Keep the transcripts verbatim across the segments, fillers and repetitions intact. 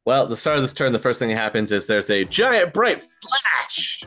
Well, at the start of this turn, the first thing that happens is there's a giant bright flash.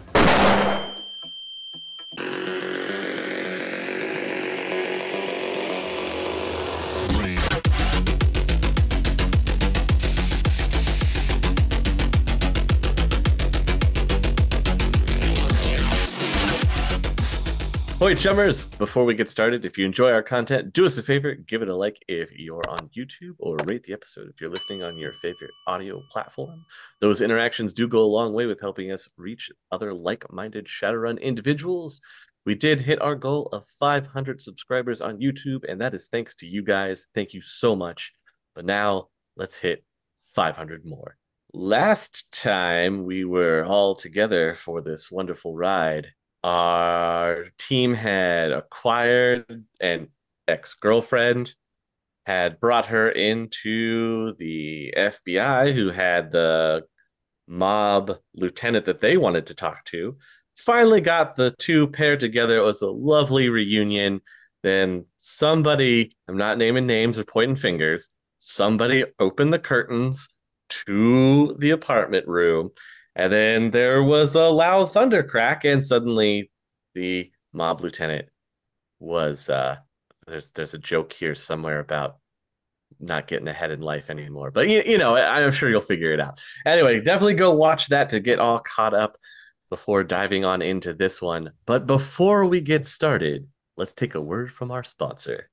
Hey, chummers! Before we get started, if you enjoy our content, do us a favor, give it a like if you're on YouTube, or rate the episode if you're listening on your favorite audio platform. Those interactions do go a long way with helping us reach other like-minded Shadowrun individuals. We did hit our goal of five hundred subscribers on YouTube, and that is thanks to you guys. Thank you so much. But now, let's hit five hundred more. Last time we were all together for this wonderful ride, our team had acquired an ex-girlfriend, had brought her into the F B I, who had the mob lieutenant that they wanted to talk to, finally got the two paired together. It was a lovely reunion. Then somebody, I'm not naming names or pointing fingers, somebody opened the curtains to the apartment room. And then there was a loud thunder crack, and suddenly the mob lieutenant was, uh, there's there's a joke here somewhere about not getting ahead in life anymore. But, you, you know, I'm sure you'll figure it out. Anyway, definitely go watch that to get all caught up before diving on into this one. But before we get started, let's take a word from our sponsor.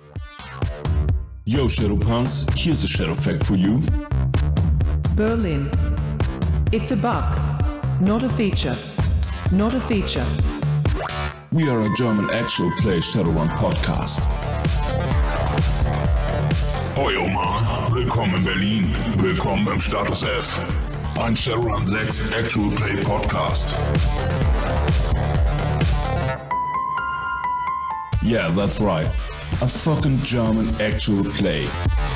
Yo, Shadowpunks, here's a Shadow fact for you. Berlin. It's a bug, not a feature. Not a feature. We are a German actual play Shadowrun podcast. Hoi Oma, willkommen in Berlin, willkommen im Status F. Ein Shadowrun six Actual Play Podcast. Yeah, that's right. A fucking German actual play.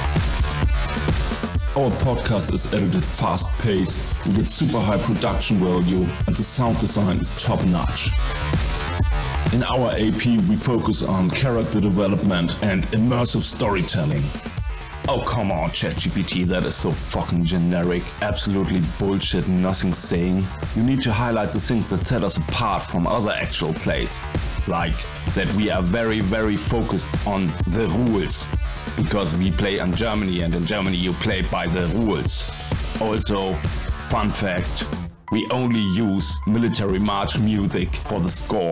Our podcast is edited fast-paced, we get super high production value, and the sound design is top-notch. In our A P, we focus on character development and immersive storytelling. Oh, come on, ChatGPT, that is so fucking generic. Absolutely bullshit, nothing saying. You need to highlight the things that set us apart from other actual plays. Like, that we are very, very focused on the rules. Because we play in Germany, and in Germany you play by the rules. Also, fun fact, we only use military march music for the score.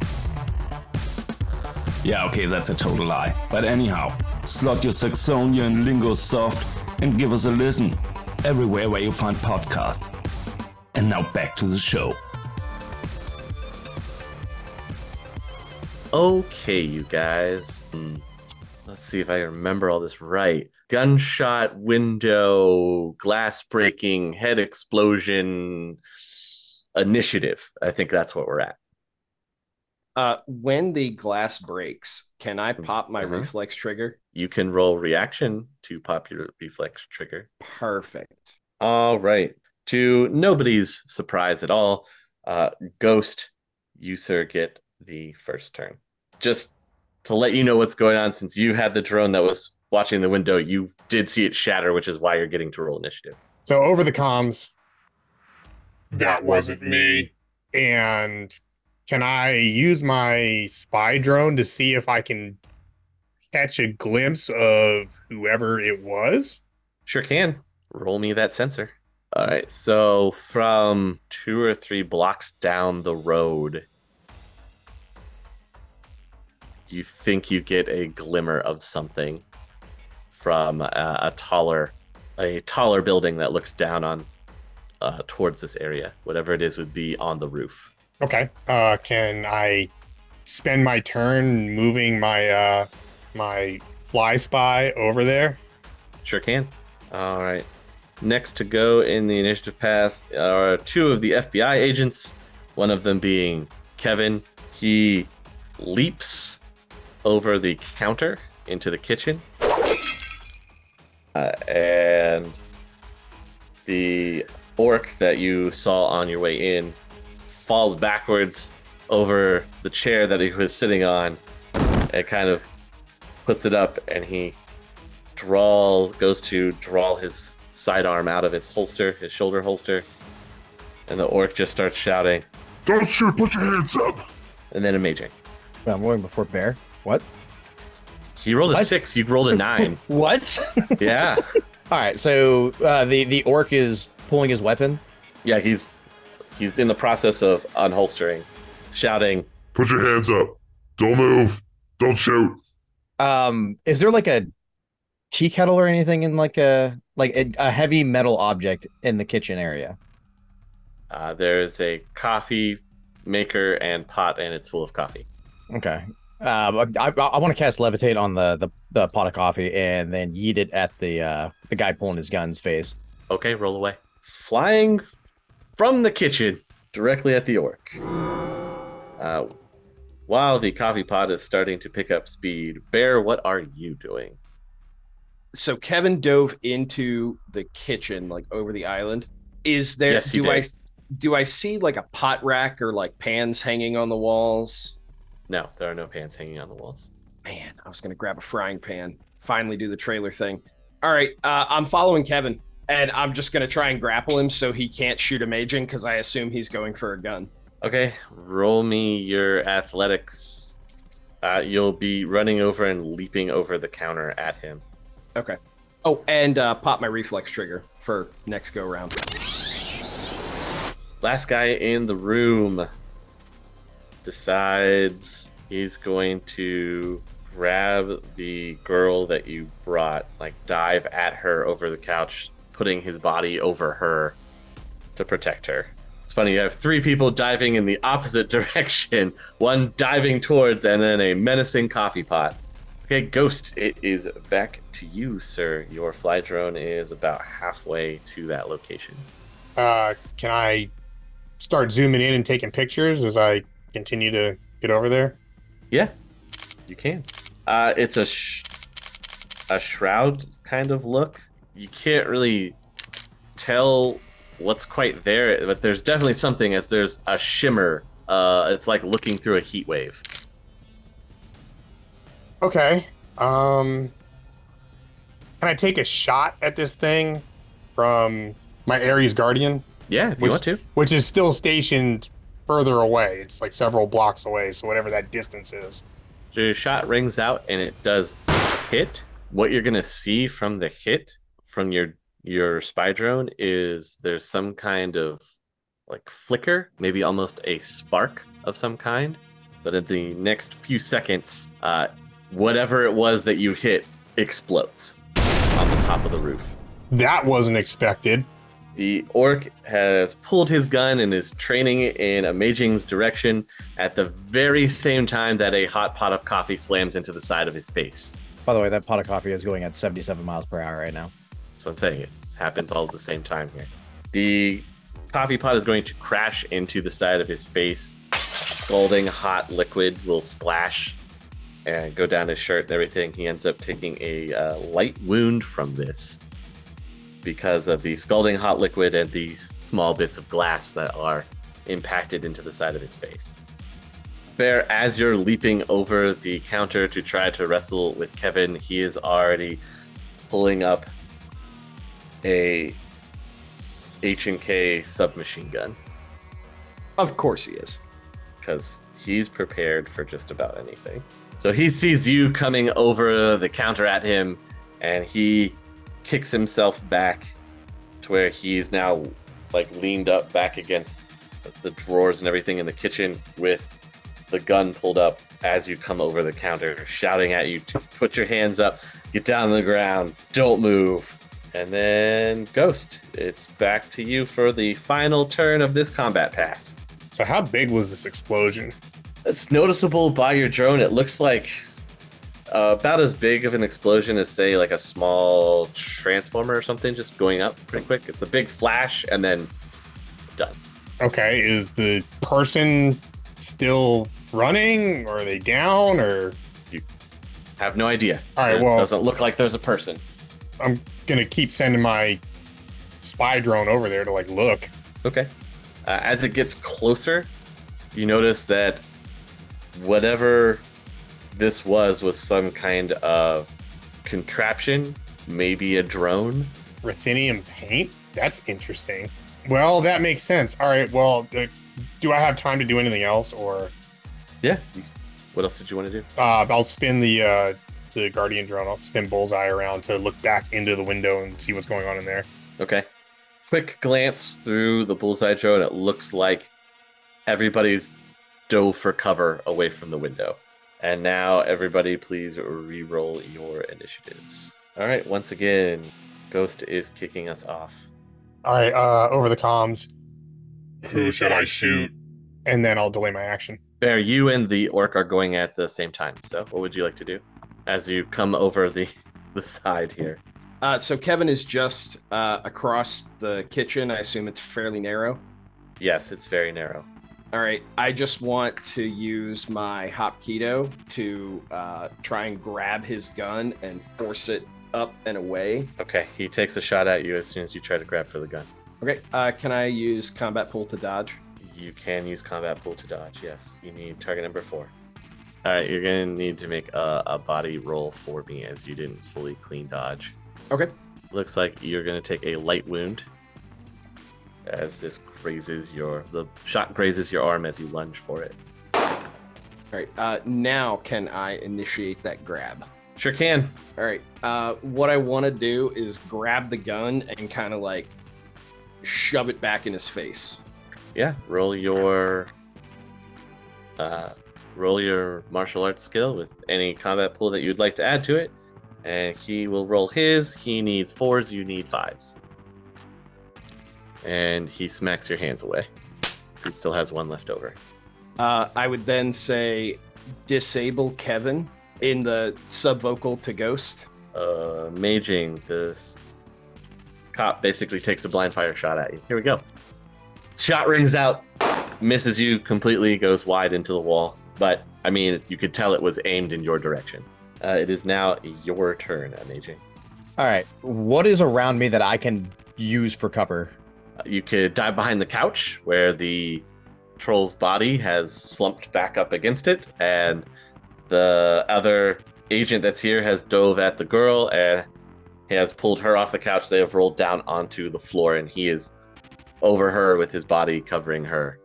Yeah, okay, that's a total lie. But anyhow, slot your Saxonian lingo soft and give us a listen everywhere where you find podcasts. And now back to the show. Okay, you guys. Hmm. Let's see if I remember all this right. Gunshot, window, glass breaking, head explosion, initiative. I think that's what we're at. Uh, when the glass breaks, can I pop my uh-huh. reflex trigger? You can roll reaction to pop your reflex trigger. Perfect. All right. To nobody's surprise at all, uh, Ghost, you, sir, get the first turn. Just to let you know what's going on, since you had the drone that was watching the window, you did see it shatter, which is why you're getting to roll initiative. So over the comms, That wasn't me. and can I use my spy drone to see if I can catch a glimpse of whoever it was? Sure can. Roll me that sensor. All right, so from two or three blocks down the road, you think you get a glimmer of something from a, a taller, a taller building that looks down on uh, towards this area. Whatever it is would be on the roof. Okay. Uh, can I spend my turn moving my uh, my fly spy over there? Sure can. All right. Next to go in the initiative pass are two of the F B I agents, one of them being Kevin. He leaps over the counter into the kitchen. Uh, and the orc that you saw on your way in falls backwards over the chair that he was sitting on and kind of puts it up, and he draw goes to draw his sidearm out of its holster, his shoulder holster. And the orc just starts shouting. Don't shoot, put your hands up. And then Amazing. Wait, I'm going before bear. What? He rolled a What? six, you rolled a nine. What? Yeah. All right, so uh, the the orc is pulling his weapon. Yeah, he's he's in the process of unholstering, shouting. Put your hands up. Don't move. Don't shoot. Um, is there like a tea kettle or anything in like a like a, a heavy metal object in the kitchen area? Uh, there's a coffee maker and pot, and it's full of coffee. Okay. Um, I, I, I want to cast levitate on the, the the pot of coffee and then yeet it at the uh the guy pulling his gun's face. Okay, roll away. Flying from the kitchen directly at the orc. Uh, while the coffee pot is starting to pick up speed, Bear, what are you doing? So Kevin dove into the kitchen, like over the island. Is there? Yes, he do I did. do I see like a pot rack or like pans hanging on the walls? No, there are no pants hanging on the walls. Man, I was gonna grab a frying pan. Finally, do the trailer thing. All right, uh, I'm following Kevin, and I'm just gonna try and grapple him so he can't shoot a maging because I assume he's going for a gun. Okay, roll me your athletics. Uh, you'll be running over and leaping over the counter at him. Okay. Oh, and uh, pop my reflex trigger for next go round. Last guy in the room decides he's going to grab the girl that you brought, like dive at her over the couch, putting his body over her to protect her. It's funny, you have three people diving in the opposite direction, one diving towards, and then a menacing coffee pot. Okay, Ghost, it is back to you, sir. Your fly drone is about halfway to that location. Uh, can I start zooming in and taking pictures as I continue to get over there? Yeah, you can. Uh, it's a sh- a shroud kind of look. You can't really tell what's quite there, but there's definitely something as there's a shimmer. Uh, it's like looking through a heat wave. Okay. Um, can I take a shot at this thing from my Ares Guardian, Yeah, if you Which- want to. which is still stationed further away? It's like several blocks away, so whatever that distance is. So your shot rings out and it does hit. What you're gonna see from the hit from your your spy drone is there's some kind of like flicker, maybe almost a spark of some kind. But in the next few seconds, uh, whatever it was that you hit explodes on the top of the roof. That wasn't expected. The orc has pulled his gun and is training in Amazing's direction at the very same time that a hot pot of coffee slams into the side of his face. By the way, that pot of coffee is going at seventy-seven miles per hour right now. So I'm saying it happens all at the same time here. The coffee pot is going to crash into the side of his face. Scalding hot liquid will splash and go down his shirt and everything. He ends up taking a uh, light wound from this because of the scalding hot liquid and the small bits of glass that are impacted into the side of his face. Bear, as you're leaping over the counter to try to wrestle with Kevin, he is already pulling up a H and K submachine gun Of course he is. because he's prepared for just about anything. So he sees you coming over the counter at him, and he kicks himself back to where he's now like leaned up back against the drawers and everything in the kitchen with the gun pulled up as you come over the counter, shouting at you to put your hands up, get down on the ground, don't move. And then Ghost, it's back to you for the final turn of this combat pass. So how big was this explosion? It's noticeable by your drone. It looks like uh, about as big of an explosion as, say, like a small transformer or something, just going up pretty quick. It's a big flash and then done. Okay, is the person still running, or are they down, or? Have no idea. All right, It well- doesn't look like there's a person. I'm gonna keep sending my spy drone over there to like look. Okay. Uh, as it gets closer, you notice that whatever this was was some kind of contraption, maybe a drone, Ruthenium paint? That's interesting. Well, that makes sense. All right. Well, uh, do I have time to do anything else, or Yeah. What else did you want to do? uh, I'll spin the uh, the Guardian drone. I'll spin Bullseye around to look back into the window and see what's going on in there. Okay. Quick glance through the bullseye drone. It looks like everybody's dove for cover away from the window. And now, everybody, please re-roll your initiatives. All right. Once again, Ghost is kicking us off. All right. Uh, over the comms, Who should I shoot? and then I'll delay my action. Bear, you and the orc are going at the same time. So, what would you like to do as you come over the the side here? Uh, so Kevin is just uh, across the kitchen. I assume it's fairly narrow. Yes, it's very narrow. All right. I just want to use my Hop Keto to uh, try and grab his gun and force it up and away. Okay, he takes a shot at you as soon as you try to grab for the gun. Okay. Uh, can I use combat pool to dodge? You can use combat pool to dodge, yes. You need target number four. All right, you're going to need to make a, a body roll for me as you didn't fully clean dodge. Okay. Looks like you're going to take a light wound as this grazes your... The shot grazes your arm as you lunge for it. All right. Uh, now can I initiate that grab? Sure can. All right. Uh, what I want to do is grab the gun and kind of like shove it back in his face. Yeah, roll your... Uh, roll your martial arts skill with any combat pool that you'd like to add to it. And he will roll his. He needs fours, you need fives. And he smacks your hands away. So he still has one left over. Uh, I would then say disable Kevin in the subvocal to Ghost. Uh, maging, this cop basically takes a blind fire shot at you. Here we go. Shot rings out, misses you completely, goes wide into the wall. But, I mean, you could tell it was aimed in your direction. Uh, it is now your turn, Amaging. All right. What is around me that I can use for cover? Uh, you could dive behind the couch where the troll's body has slumped back up against it, and the other agent that's here has dove at the girl and he has pulled her off the couch. They have rolled down onto the floor, and he is over her with his body covering her.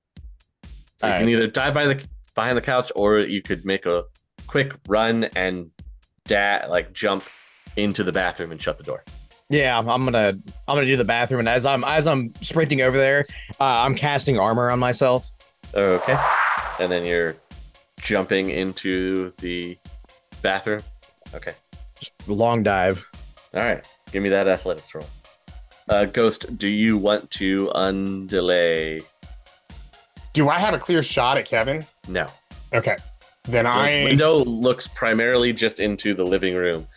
So All you can right. either dive by the behind the couch, or you could make a quick run and da- like jump into the bathroom and shut the door. Yeah, I'm, I'm gonna I'm gonna do the bathroom, and as I'm as I'm sprinting over there, uh, I'm casting armor on myself. Okay. And then you're jumping into the bathroom. Okay. Just long dive. All right. Give me that athletics roll. Uh, Ghost, do you want to undelay? Do I have a clear shot at Kevin? No. Okay. Then The I window looks primarily just into the living room.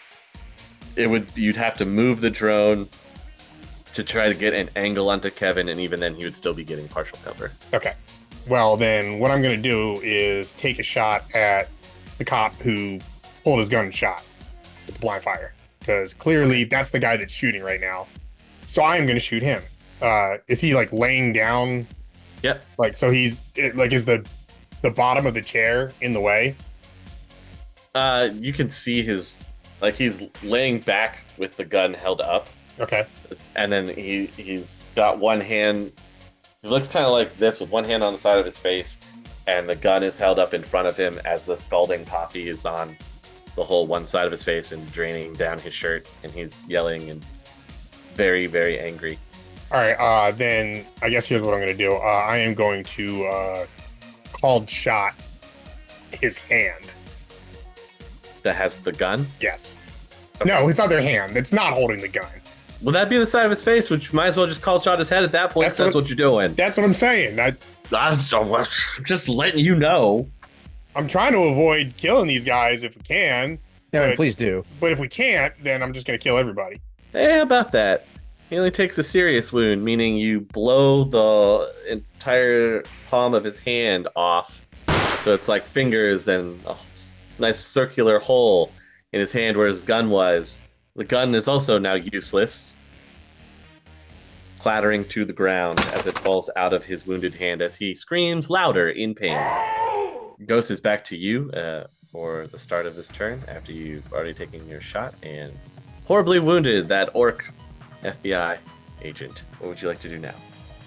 It would you'd have to move the drone to try to get an angle onto Kevin, and even then he would still be getting partial cover. Okay. Well, then what I'm going to do is take a shot at the cop who pulled his gun and shot with the blind fire, because clearly that's the guy that's shooting right now. So I am going to shoot him. Uh, is he like laying down? Yep. Like, so he's it, like, is the the bottom of the chair in the way? Uh, you can see his like he's laying back with the gun held up. Okay. And then he he's got one hand. He looks kind of like this with one hand on the side of his face, and the gun is held up in front of him as the scalding coffee is on the whole one side of his face and draining down his shirt, and he's yelling and very very angry. All right. Uh, then I guess here's what I'm going to do. Uh, I am going to uh, called shot his hand. That has the gun. Yes. No, it's not their hand. It's not holding the gun. Will that be the side of his face? Which might as well just call shot his head at that point. That's That's, that's what- what, you're doing. That's what I'm saying. I, I'm just letting you know. I'm trying to avoid killing these guys if we can, Yeah, But- please do. but if we can't, then I'm just going to kill everybody. Eh, about that. He only takes a serious wound, meaning you blow the entire palm of his hand off. So it's like fingers and a nice circular hole in his hand where his gun was. The gun is also now useless, clattering to the ground as it falls out of his wounded hand as he screams louder in pain. Ghost is back to you uh, for the start of this turn after you've already taken your shot and horribly wounded that orc F B I agent. What would you like to do now?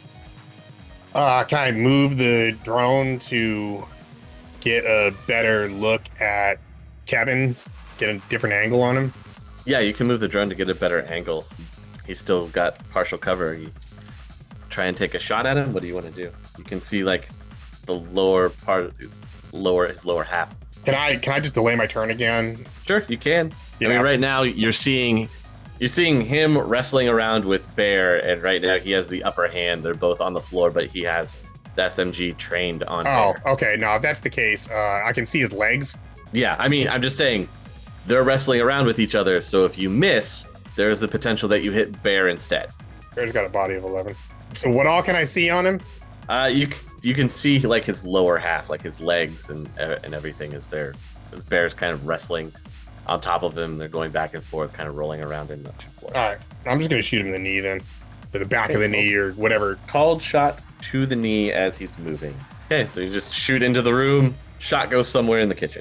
Uh, can I move the drone to get a better look at Kevin? Get a different angle on him? Yeah, you can move the drone to get a better angle. He's still got partial cover. You try and take a shot at him. What do you want to do? You can see like the lower part, lower his lower half. Can I can I just delay my turn again? Sure, you can. Yeah. I mean, right now you're seeing you're seeing him wrestling around with Bear, and right now he has the upper hand. They're both on the floor, but he has the S M G trained on Oh, Bear. okay. No, if that's the case, uh, I can see his legs. Yeah, I mean, I'm just saying they're wrestling around with each other. So if you miss, there's the potential that you hit Bear instead. Bear's got a body of eleven. So what all can I see on him? Uh, you c- you can see like his lower half, like his legs and uh, and everything is there. This Bear's kind of wrestling on top of him. They're going back and forth, kind of rolling around in the floor. All right, I'm just gonna shoot him in the knee then, or the back of the knee or whatever. Called shot to the knee as he's moving. Okay, so you just shoot into the room. Shot goes somewhere in the kitchen.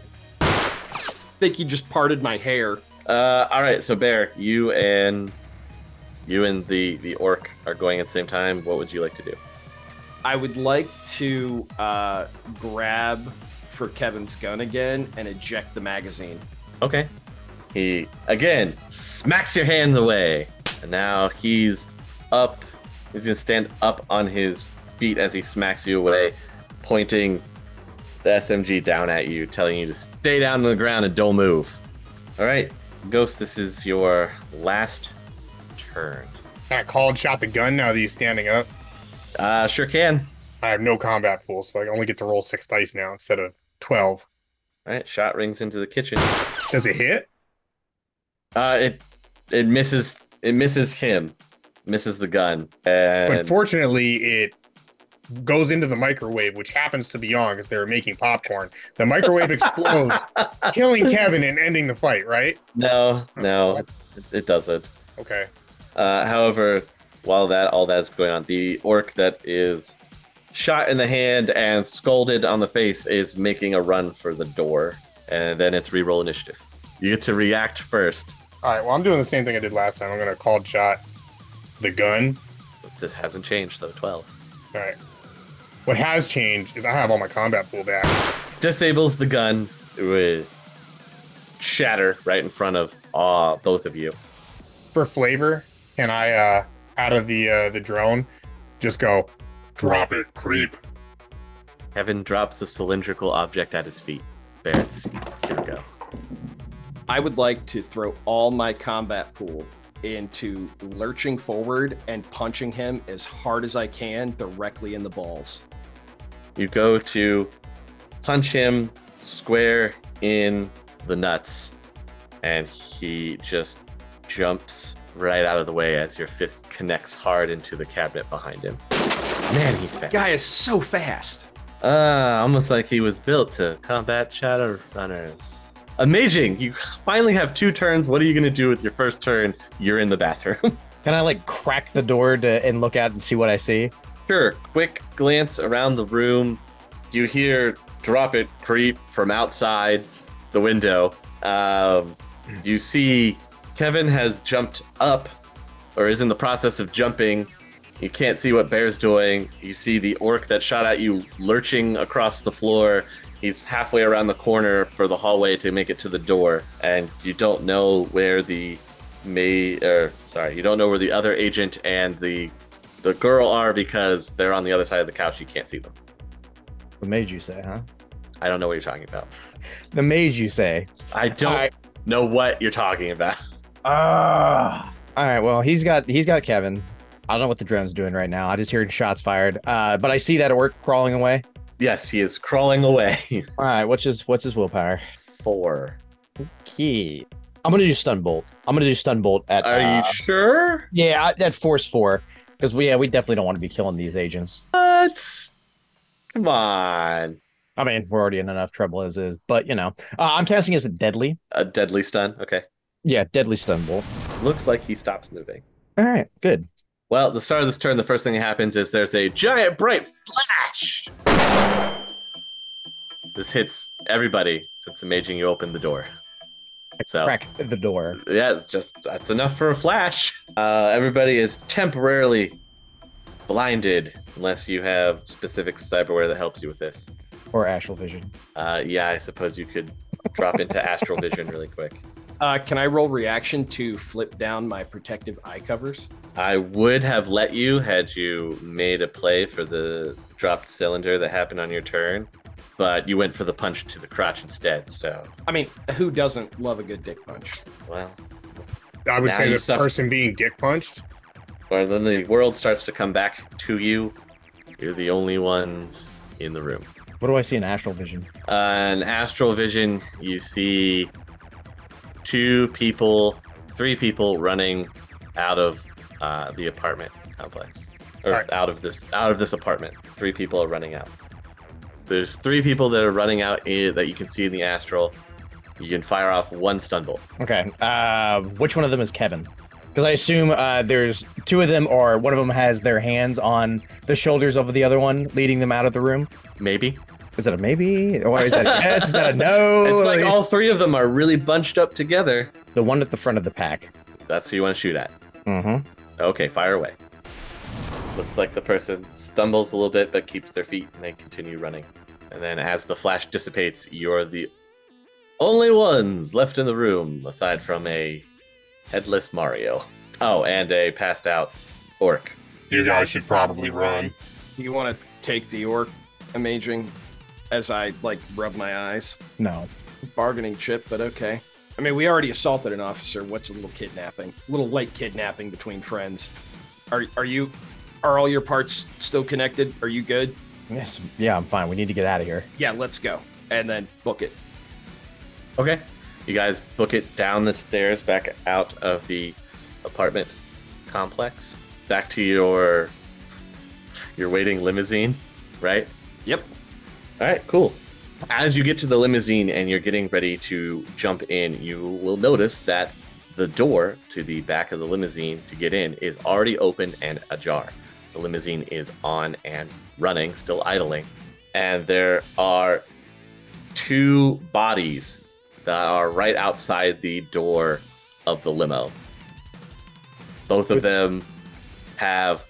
I think you just parted my hair. Uh, all right, so Bear, you and you and the the orc are going at the same time. What would you like to do? I would like to uh, grab for Kevin's gun again and eject the magazine. Okay. He again smacks your hands away, and now he's up. He's gonna stand up on his feet as he smacks you away, pointing the S M G down at you, telling you to stay down on the ground and don't move. All right, Ghost, this is your last turn. Can I called shot the gun now that he's standing up? Uh, sure can. I have no combat pool, so I only get to roll six dice now instead of twelve. All right, shot rings into the kitchen. Does it hit? Uh, it it misses. It misses him. Misses the gun. And But fortunately, it goes into the microwave, which happens to be on because they were making popcorn. The microwave explodes, killing Kevin and ending the fight, right? no, no, it, it doesn't. Okay. Uh, however, while that all that's going on, the orc that is shot in the hand and scalded on the face is making a run for the door, and then it's reroll initiative. You get to react first. All right. Well, I'm doing the same thing I did last time. I'm going to called shot the gun. It hasn't changed, so twelve. All right. What has changed is I have all my combat pool back. Disables the gun. It would shatter right in front of uh, both of you. For flavor, can I, uh, out of the uh, the drone, just go, Drop it, creep. Kevin drops the cylindrical object at his feet. Barrett's, here we go. I would like to throw all my combat pool into lurching forward and punching him as hard as I can directly in the balls. You go to punch him square in the nuts, and he just jumps right out of the way as your fist connects hard into the cabinet behind him. Man, he's fast. Guy is so fast. Ah, almost like he was built to combat Shadowrunners. Amazing! You finally have two turns. What are you going to do with your first turn? You're in the bathroom. Can I like crack the door to and look out and see what I see? Sure, quick glance around the room. You hear drop it creep from outside the window. Um, you see Kevin has jumped up or is in the process of jumping. You can't see what Bear's doing. You see the orc that shot at you lurching across the floor. He's halfway around the corner for the hallway to make it to the door, and you don't know where the may or sorry, you don't know where the other agent and the the girl are because they're on the other side of the couch. You can't see them. What made you say, huh? I don't know what you're talking about. The made you say. I don't All right. know what you're talking about. Ah. All right. Well, he's got he's got Kevin. I don't know what the drone's doing right now. I just heard shots fired. Uh, but I see that orc crawling away. Yes, he is crawling away. All right. What's his what's his willpower? Four. Key. I'm gonna do stun bolt. I'm gonna do stun bolt at. Are uh, you sure? Yeah, at force four. Because we yeah we definitely don't want to be killing these agents. What? Come on. I mean, we're already in enough trouble as is. But you know, uh, I'm casting as a deadly. A deadly stun. Okay. Yeah, deadly stun bolt. Looks like he stops moving. All right. Good. Well, at the start of this turn, the first thing that happens is there's a giant bright flash. This hits everybody since Amazing you opened the door. So Crack the door. yeah, it's just that's enough for a flash. Uh, everybody is temporarily blinded unless you have specific cyberware that helps you with this. Or astral vision. Uh, yeah, I suppose you could drop into astral vision really quick. Uh, can I roll reaction to flip down my protective eye covers? I would have let you had you made a play for the dropped cylinder that happened on your turn, but you went for the punch to the crotch instead. So, I mean, who doesn't love a good dick punch? well, I would Now say you the suffer. person being dick punched. or then the world starts to come back to you. You're the only ones in the room. What do I see in astral vision? Uh, in astral vision, you see two people, three people running out of uh, the apartment complex, or Alright. out of this out of this apartment. Three people are running out. There's three people that are running out i- that you can see in the astral. You can fire off one stun bolt. Okay. Uh, which one of them is Kevin? Because I assume uh, there's two of them, or one of them has their hands on the shoulders of the other one, leading them out of the room. Maybe. Is that a maybe? Or is that a yes? Is that a no? It's like all three of them are really bunched up together. The one at the front of the pack. That's who you want to shoot at. Mm-hmm. Okay, fire away. Looks like the person stumbles a little bit but keeps their feet and they continue running. And then as the flash dissipates, you're the only ones left in the room aside from a headless Mario. Oh, and a passed out orc. You guys should probably run. You want to take the orc imaging as I like rub my eyes? No. Bargaining chip, but okay. I mean, we already assaulted an officer. What's a little kidnapping? A little light kidnapping between friends. Are are you? Are all your parts still connected? Are you good? Yes. Yeah, I'm fine. We need to get out of here. Yeah, let's go. And then book it. Okay. You guys book it down the stairs back out of the apartment complex. Back to your your waiting limousine, right? Yep. All right, cool. As you get to the limousine and you're getting ready to jump in, you will notice that the door to the back of the limousine to get in is already open and ajar. The limousine is on and running, still idling. And there are two bodies that are right outside the door of the limo. Both of them have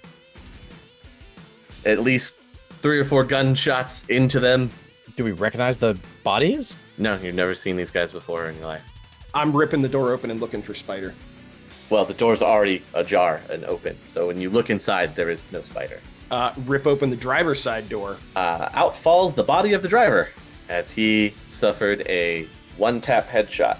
at least three or four gunshots into them. Do we recognize the bodies? No, you've never seen these guys before in your life. I'm ripping the door open and looking for Spider. Well, the door's already ajar and open, so when you look inside, there is no spider. Uh, rip open the driver's side door. Uh, out falls the body of the driver as he suffered a one-tap headshot.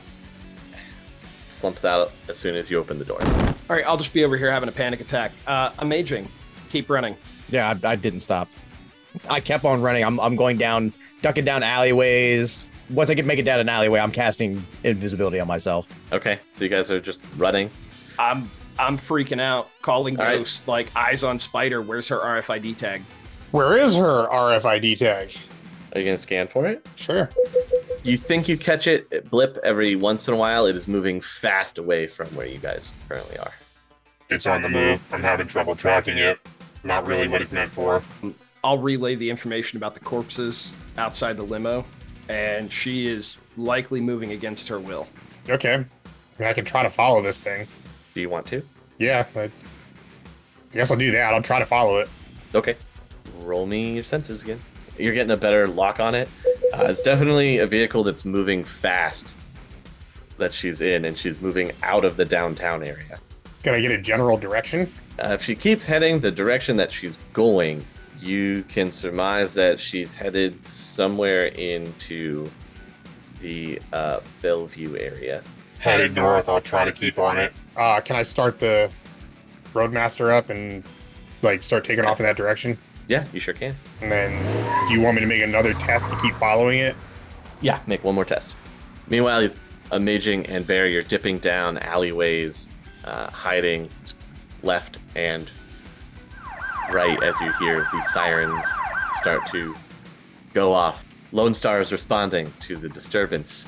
Slumps out as soon as you open the door. All right, I'll just be over here having a panic attack. Uh, I'm aging. Keep running. Yeah, I, I didn't stop. I kept on running. I'm, I'm going down, ducking down alleyways. Once I can make it down an alleyway, I'm casting invisibility on myself. Okay, so you guys are just running. I'm I'm freaking out, calling All right. Ghost, like eyes on Spider. Where's her R F I D tag? Where is her R F I D tag? Are you going to scan for it? Sure. You think you catch it, it blip every once in a while. It is moving fast away from where you guys currently are. It's on the move. I'm having trouble tracking it. Not really what it's meant for. I'll relay the information about the corpses outside the limo, and she is likely moving against her will. Okay. I mean, I can try to follow this thing. Do you want to? Yeah. I, I guess I'll do that. I'll try to follow it. Okay. Roll me your sensors again. You're getting a better lock on it. Uh, it's definitely a vehicle that's moving fast that she's in, and she's moving out of the downtown area. Can I get a general direction? Uh, if she keeps heading the direction that she's going, you can surmise that she's headed somewhere into the uh, Bellevue area. Headed north. I'll try to keep on it. Uh, can I start the Roadmaster up and like start taking off in that direction? Yeah, you sure can. And then, do you want me to make another test to keep following it? Yeah, make one more test. Meanwhile, Amazing and Bear, you're dipping down alleyways, uh, hiding left and right as you hear the sirens start to go off. Lone Star is responding to the disturbance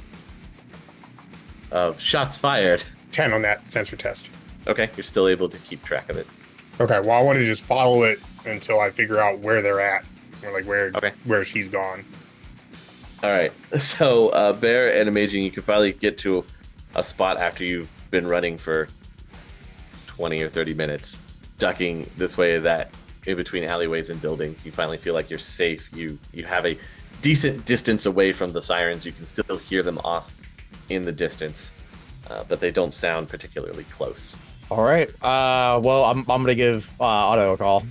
of shots fired. ten on that sensor test. Okay, you're still able to keep track of it. Okay, well, I want to just follow it until I figure out where they're at, or like where Okay. where she's gone. All right. So, uh, Bear and Amazing, you can finally get to a spot after you've been running for twenty or thirty minutes, ducking this way or that in between alleyways and buildings. You finally feel like you're safe. You you have a decent distance away from the sirens. You can still hear them off in the distance, uh, but they don't sound particularly close. All right. Uh, well, I'm I'm gonna give uh, Otto a call.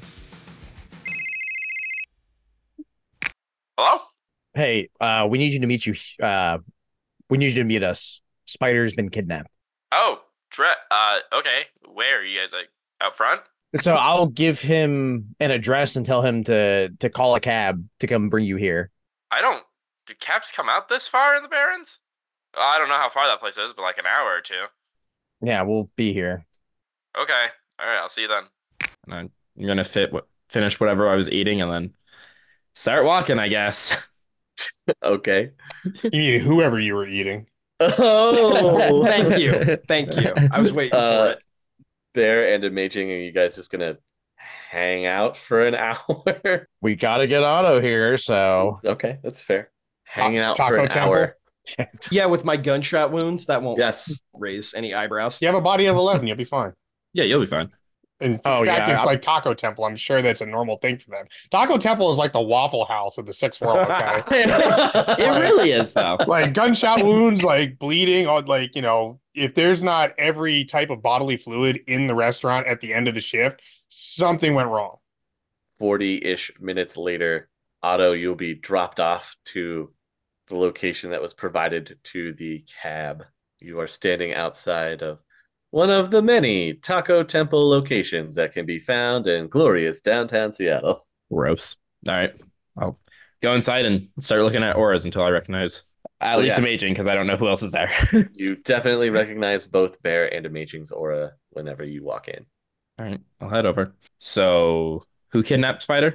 Hello? Hey, uh, we need you to meet you. Uh, we need you to meet us. Spider's been kidnapped. Oh, Dre- uh, okay. Where are you guys, like, out front? So I'll give him an address and tell him to to call a cab to come bring you here. I don't... Do cabs come out this far in the Barrens? Well, I don't know how far that place is, but like an hour or two. Yeah, we'll be here. Okay. All right, I'll see you then. And I'm going to fit what finish whatever I was eating and then start walking, I guess. Okay. You mean whoever you were eating? Oh, Thank you. Thank you. I was waiting Uh, for it. Bear and Amazing, are you guys just gonna hang out for an hour? We gotta get Otto here, so Okay, that's fair. Hanging out Taco for an Temple? hour. Yeah, with my gunshot wounds, that won't Yes. raise any eyebrows. You have a body of eleven, you'll be fine. Yeah, you'll be fine. In Oh, fact, yeah, it's I'll- like Taco Temple. I'm sure that's a normal thing for them. Taco Temple is like the Waffle House of the Sixth World. Okay, It really is, though. like gunshot wounds, like bleeding, or like, you know, if there's not every type of bodily fluid in the restaurant at the end of the shift, something went wrong. forty-ish minutes later, Otto, you'll be dropped off to the location that was provided to the cab. You are standing outside of one of the many Taco Temple locations that can be found in glorious downtown Seattle. Gross. All right. I'll go inside and start looking at auras until I recognize at Oh, least yeah. Amazing, because I don't know who else is there. You definitely recognize both Bear and Amazing's aura whenever you walk in. All right. I'll head over. So, who kidnapped Spider?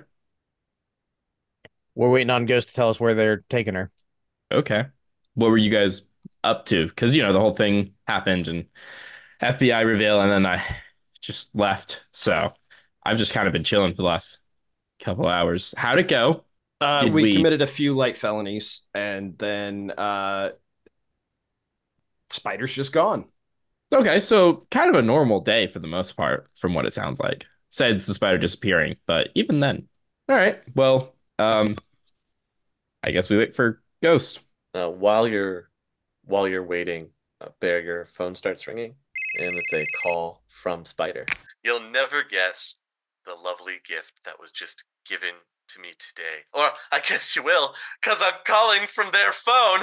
we're waiting on Ghost to tell us where they're taking her. Okay. What were you guys up to? Because, you know, the whole thing happened and F B I reveal, and then I just left. So I've just kind of been chilling for the last couple hours. How'd it go? Uh, Did we, we- committed a few light felonies, and then uh, Spider's just gone. Okay, so kind of a normal day for the most part, from what it sounds like. Besides the spider disappearing, but even then. All right. Well, um, I guess we wait for Ghost. Uh, while you're while you're waiting, uh, Bear, your phone starts ringing, and it's a call from Spider. You'll never guess the lovely gift that was just given to me today. Or I guess you will, because I'm calling from their phone.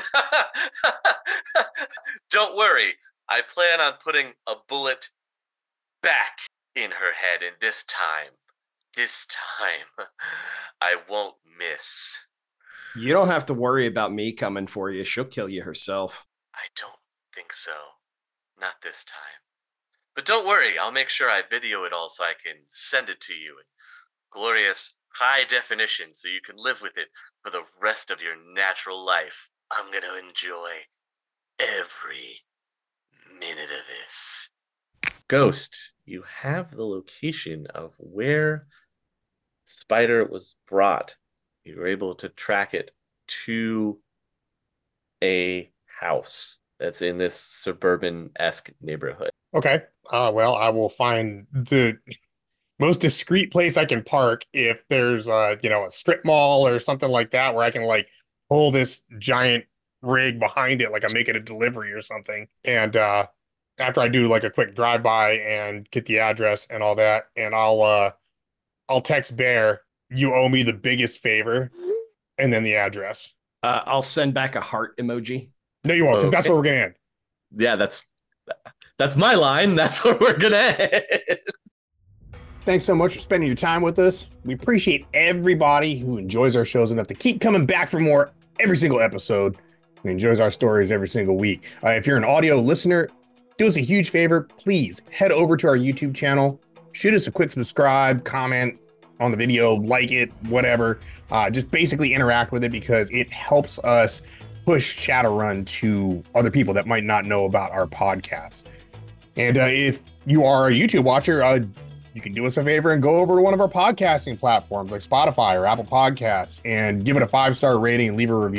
Don't worry, I plan on putting a bullet back in her head, and this time, this time, I won't miss. You don't have to worry about me coming for you. She'll kill you herself. I don't think so. Not this time. But don't worry, I'll make sure I video it all so I can send it to you in glorious high definition so you can live with it for the rest of your natural life. I'm going to enjoy every minute of this. Ghost, you have the location of where Spider was brought. You were able to track it to a house that's in this suburban-esque neighborhood. Okay. Uh, well, I will find the most discreet place I can park if there's, uh, you know, a strip mall or something like that where I can like pull this giant rig behind it, like I'm making a delivery or something. And uh, after I do like a quick drive-by and get the address and all that, and I'll uh, I'll text Bear, you owe me the biggest favor, and then the address. Uh, I'll send back a heart emoji. No, you won't, because that's Okay. where we're gonna end. Yeah, that's that's my line. That's where we're gonna end. Thanks so much for spending your time with us. We appreciate everybody who enjoys our shows enough to keep coming back for more every single episode and enjoys our stories every single week. Uh, if you're an audio listener, do us a huge favor. Please head over to our YouTube channel, shoot us a quick subscribe, comment on the video, like it, whatever. Uh, just basically interact with it because it helps us push Shadowrun to other people that might not know about our podcast. And uh, if you are a YouTube watcher, uh, you can do us a favor and go over to one of our podcasting platforms like Spotify or Apple Podcasts and give it a five-star rating and leave a review.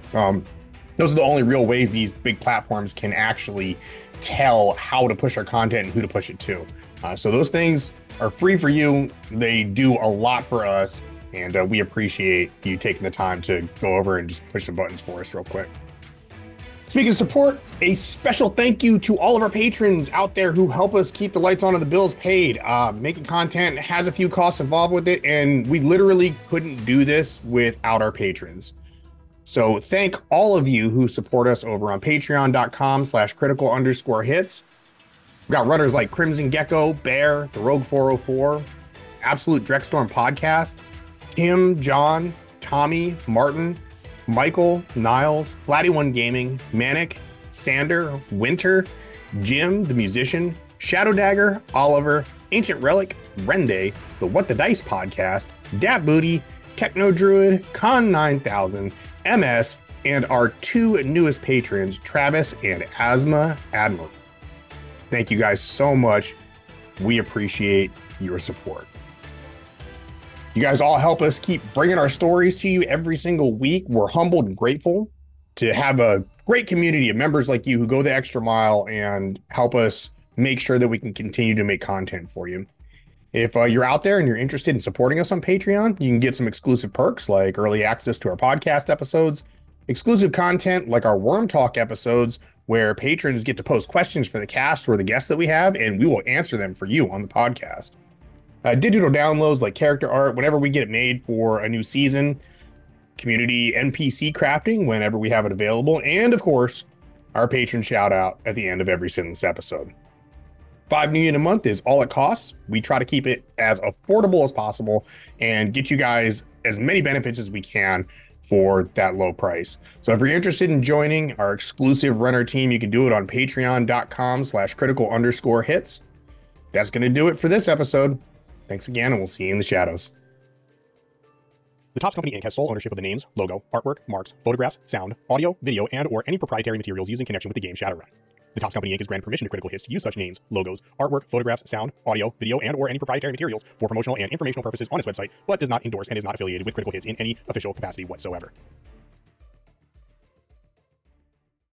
Um, those are the only real ways these big platforms can actually tell how to push our content and who to push it to. Uh, so those things are free for you. They do a lot for us, and uh, we appreciate you taking the time to go over and just push the buttons for us real quick. Speaking of support, a special thank you to all of our patrons out there who help us keep the lights on and the bills paid. Uh, making content has a few costs involved with it, and we literally couldn't do this without our patrons. So thank all of you who support us over on patreon.com slash critical underscore hits. We got runners like Crimson Gecko, Bear, The Rogue four oh four, Absolute Dreckstorm Podcast, Tim, John, Tommy, Martin, Michael, Niles, Flatty One Gaming, Manic, Sander, Winter, Jim, the musician, Shadow Dagger, Oliver, Ancient Relic, Rende, the What the Dice podcast, Dab Booty, Techno Druid, Con nine thousand, M S, and our two newest patrons, Travis and Asthma Admiral. Thank you guys so much. We appreciate your support. You guys all help us keep bringing our stories to you every single week. We're humbled and grateful to have a great community of members like you who go the extra mile and help us make sure that we can continue to make content for you. If uh, you're out there and you're interested in supporting us on Patreon, you can get some exclusive perks like early access to our podcast episodes, exclusive content like our Worm Talk episodes, where patrons get to post questions for the cast or the guests that we have, and we will answer them for you on the podcast. Uh, digital downloads like character art whenever we get it made for a new season, community N P C crafting whenever we have it available, and of course, our patron shout out at the end of every sinless episode. Five new yen a month is all it costs. We try to keep it as affordable as possible and get you guys as many benefits as we can for that low price. So if you're interested in joining our exclusive runner team, you can do it on patreon.com slash critical underscore hits. That's going to do it for this episode. Thanks again, and we'll see you in the shadows. The Topps Company Incorporated has sole ownership of the names, logo, artwork, marks, photographs, sound, audio, video, and or any proprietary materials used in connection with the game Shadowrun. The Topps Company Incorporated has granted permission to Critical Hits to use such names, logos, artwork, photographs, sound, audio, video, and or any proprietary materials for promotional and informational purposes on its website, but does not endorse and is not affiliated with Critical Hits in any official capacity whatsoever.